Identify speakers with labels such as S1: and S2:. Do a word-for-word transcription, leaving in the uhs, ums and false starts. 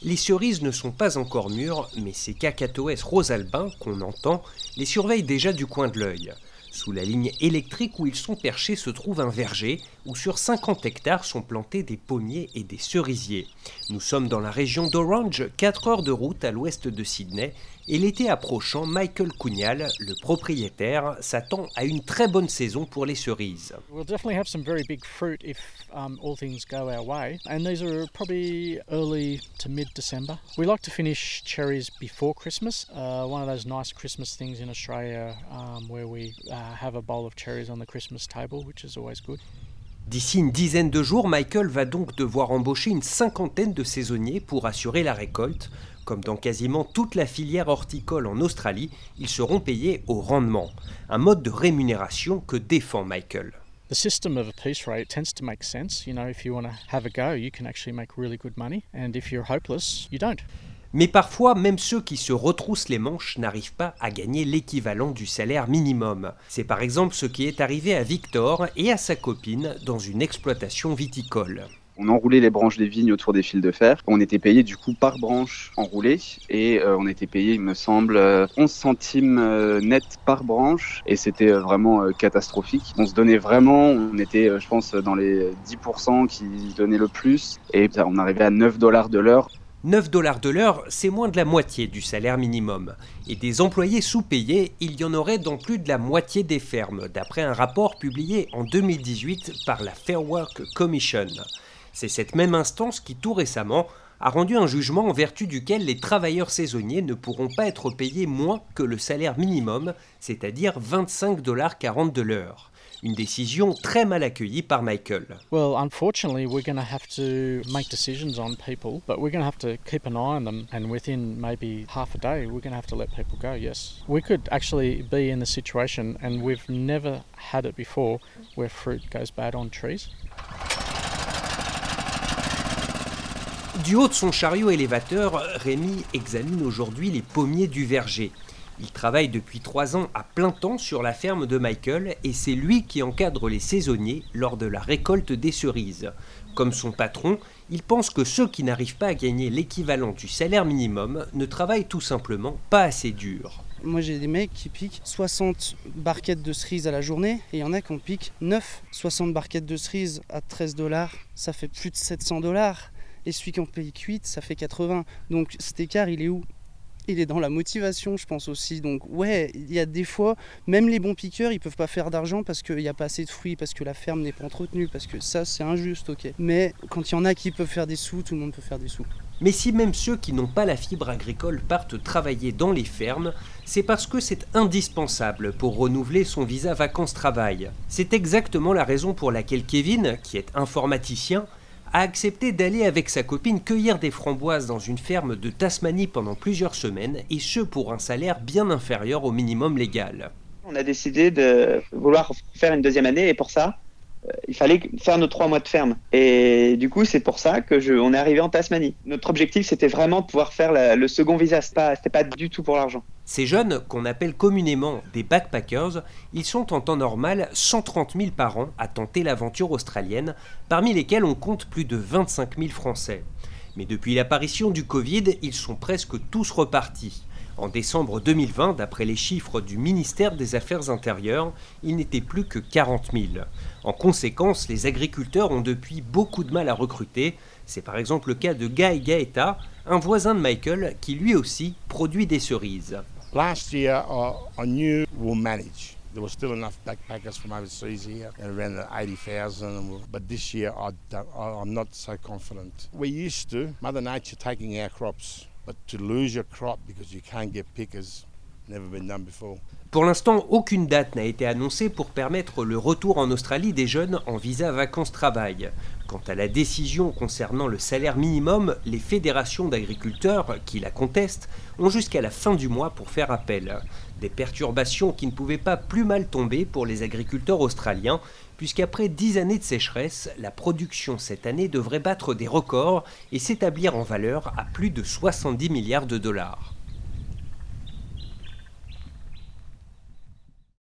S1: Les cerises ne sont pas encore mûres, mais ces cacatoès rosalbins qu'on entend les surveillent déjà du coin de l'œil. Sous la ligne électrique où ils sont perchés se trouve un verger où sur cinquante hectares sont plantés des pommiers et des cerisiers. Nous sommes dans la région d'Orange, quatre heures de route à l'ouest de Sydney, et l'été approchant, Michael Cugnal, le propriétaire, s'attend à une très bonne saison pour les cerises.
S2: We'll definitely have some very big fruit if um, all things go our way, and these are probably early to mid-December. We like to finish cherries before Christmas, uh, one of those nice Christmas things in Australia um, where we uh, have a bowl of cherries on the Christmas table, which is always good.
S1: D'ici une dizaine de jours, Michael va donc devoir embaucher une cinquantaine de saisonniers pour assurer la récolte. Comme dans quasiment toute la filière horticole en Australie, ils seront payés au rendement. Un mode de rémunération que défend Michael.
S2: The system of a piece rate tends to make sense. You know, if you want to have a go, you can actually make really good money. And if you're hopeless, you don't.
S1: Mais parfois, même ceux qui se retroussent les manches n'arrivent pas à gagner l'équivalent du salaire minimum. C'est par exemple ce qui est arrivé à Victor et à sa copine dans une exploitation viticole.
S3: On enroulait les branches des vignes autour des fils de fer. On était payé du coup par branche enroulée et euh, on était payé, il me semble, onze centimes euh, net par branche et c'était euh, vraiment euh, catastrophique. On se donnait vraiment, on était euh, je pense dans les dix pour cent qui donnaient le plus et on arrivait à neuf dollars de l'heure.
S1: neuf dollars de l'heure, c'est moins de la moitié du salaire minimum. Et des employés sous-payés, il y en aurait dans plus de la moitié des fermes, d'après un rapport publié en deux mille dix-huit par la Fair Work Commission. C'est cette même instance qui, tout récemment, a rendu un jugement en vertu duquel les travailleurs saisonniers ne pourront pas être payés moins que le salaire minimum, c'est-à-dire vingt-cinq dollars quarante de l'heure. Une décision très mal accueillie par Michael.
S2: Well, unfortunately, we're going to have to make decisions on people, but we're going to have to keep an eye on them, and within maybe half a day, we're going to have to let people go, yes. We could actually be in the situation, and we've never had it before, where fruit goes bad on trees.
S1: Du haut de son chariot élévateur, Rémi examine aujourd'hui les pommiers du verger. Il travaille depuis trois ans à plein temps sur la ferme de Michael et c'est lui qui encadre les saisonniers lors de la récolte des cerises. Comme son patron, il pense que ceux qui n'arrivent pas à gagner l'équivalent du salaire minimum ne travaillent tout simplement pas assez dur.
S4: Moi j'ai des mecs qui piquent soixante barquettes de cerises à la journée et il y en a qui en piquent neuf. soixante barquettes de cerises à treize dollars, ça fait plus de sept cents dollars. Et celui qui en paye huit, ça fait quatre-vingts. Donc cet écart, il est où ? Il est dans la motivation, je pense aussi. Donc ouais, il y a des fois, même les bons piqueurs, ils peuvent pas faire d'argent parce qu'il n'y a pas assez de fruits, parce que la ferme n'est pas entretenue, parce que ça, c'est injuste, ok. Mais quand il y en a qui peuvent faire des sous, tout le monde peut faire des sous.
S1: Mais si même ceux qui n'ont pas la fibre agricole partent travailler dans les fermes, c'est parce que c'est indispensable pour renouveler son visa vacances-travail. C'est exactement la raison pour laquelle Kevin, qui est informaticien, a accepté d'aller avec sa copine cueillir des framboises dans une ferme de Tasmanie pendant plusieurs semaines, et ce pour un salaire bien inférieur au minimum légal.
S5: On a décidé de vouloir faire une deuxième année et pour ça, euh, il fallait faire nos trois mois de ferme. Et du coup, c'est pour ça que je, on est arrivé en Tasmanie. Notre objectif, c'était vraiment de pouvoir faire la, le second visa. C'était pas, c'était pas du tout pour l'argent.
S1: Ces jeunes, qu'on appelle communément des backpackers, ils sont en temps normal cent trente mille par an à tenter l'aventure australienne, parmi lesquels on compte plus de vingt-cinq mille Français. Mais depuis l'apparition du Covid, ils sont presque tous repartis. En décembre deux mille vingt, d'après les chiffres du ministère des Affaires intérieures, il n'était plus que quarante mille. En conséquence, les agriculteurs ont depuis beaucoup de mal à recruter. C'est par exemple le cas de Guy Gaeta, un voisin de Michael qui lui aussi produit des cerises.
S6: Last year, uh, I knew we'll manage. There were still enough backpackers from overseas here, around eighty thousand. But this year, I don't, I'm not so confident. We're used to Mother Nature taking our crops, but to lose your crop because you can't get pickers, never been done before.
S1: Pour l'instant, aucune date n'a été annoncée pour permettre le retour en Australie des jeunes en visa vacances-travail. Quant à la décision concernant le salaire minimum, les fédérations d'agriculteurs qui la contestent ont jusqu'à la fin du mois pour faire appel. Des perturbations qui ne pouvaient pas plus mal tomber pour les agriculteurs australiens, puisqu'après dix années de sécheresse, la production cette année devrait battre des records et s'établir en valeur à plus de soixante-dix milliards de dollars.